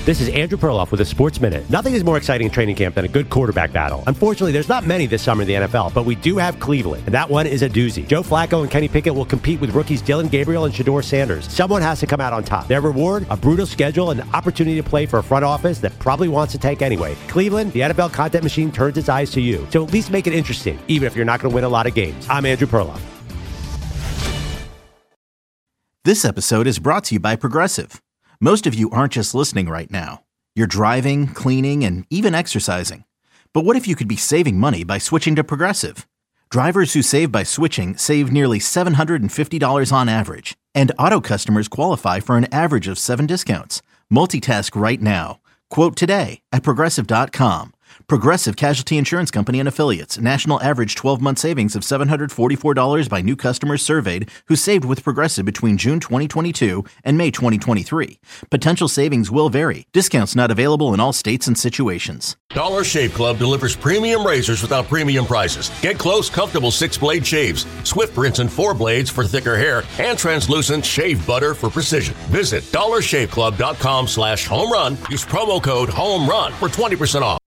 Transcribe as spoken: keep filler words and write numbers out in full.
This is Andrew Perloff with a Sports Minute. Nothing is more exciting in training camp than a good quarterback battle. Unfortunately, there's not many this summer in the N F L, but we do have Cleveland, and that one is a doozy. Joe Flacco and Kenny Pickett will compete with rookies Dylan Gabriel and Shedeur Sanders. Someone has to come out on top. Their reward, a brutal schedule and the opportunity to play for a front office that probably wants to tank anyway. Cleveland, the N F L content machine turns its eyes to you. So at least make it interesting, even if you're not going to win a lot of games. I'm Andrew Perloff. This episode is brought to you by Progressive. Most of you aren't just listening right now. You're driving, cleaning, and even exercising. But what if you could be saving money by switching to Progressive? Drivers who save by switching save nearly seven hundred fifty dollars on average. And auto customers qualify for an average of seven discounts. Multitask right now. Quote today at Progressive dot com. Progressive Casualty Insurance Company and Affiliates. National average twelve-month savings of seven hundred forty-four dollars by new customers surveyed who saved with Progressive between June twenty twenty-two and May twenty twenty-three. Potential savings will vary. Discounts not available in all states and situations. Dollar Shave Club delivers premium razors without premium prices. Get close, comfortable six-blade shaves, swift rinse and four blades for thicker hair, and translucent shave butter for precision. Visit dollar shave club dot com slash home run. Use promo code HOME RUN for twenty percent off.